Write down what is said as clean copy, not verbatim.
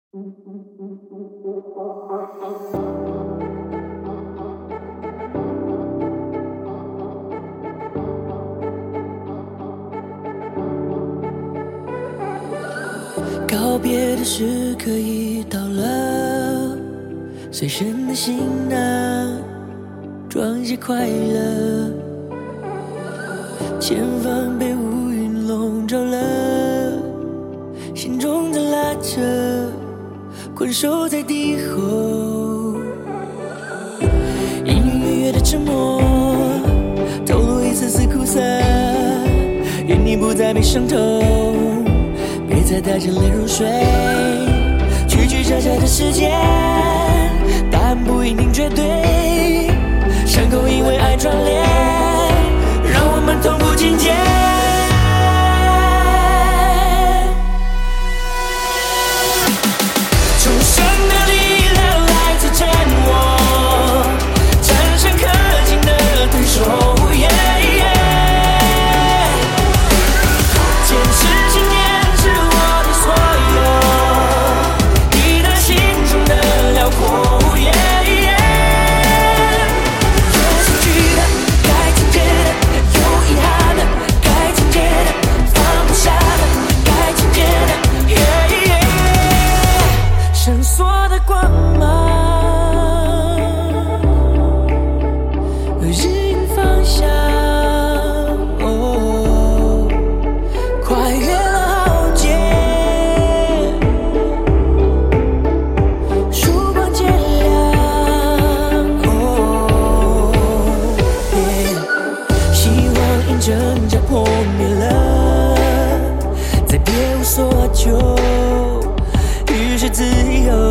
告别的时刻已到了，随身的行囊装些快乐，前方被乌云笼罩了，心中在拉扯，困守在敌后，隐隐约约的沉默透露一丝丝苦涩，愿你不再被伤透，别再带着泪入睡，曲曲折折的时间，答案不一定绝对，伤口因为爱串联，让我们痛不尽减。重生的力量来自真我，战胜可敬的对手。坚持信念是我的所有，你的心中的辽阔。有兴趣的，该情节的，有遗憾的，该情节的，放不下的，该情节的。闪烁的光芒，日影方向。跨越了浩劫，曙光渐亮。希望因挣扎破灭了，再别无所求，于是自由。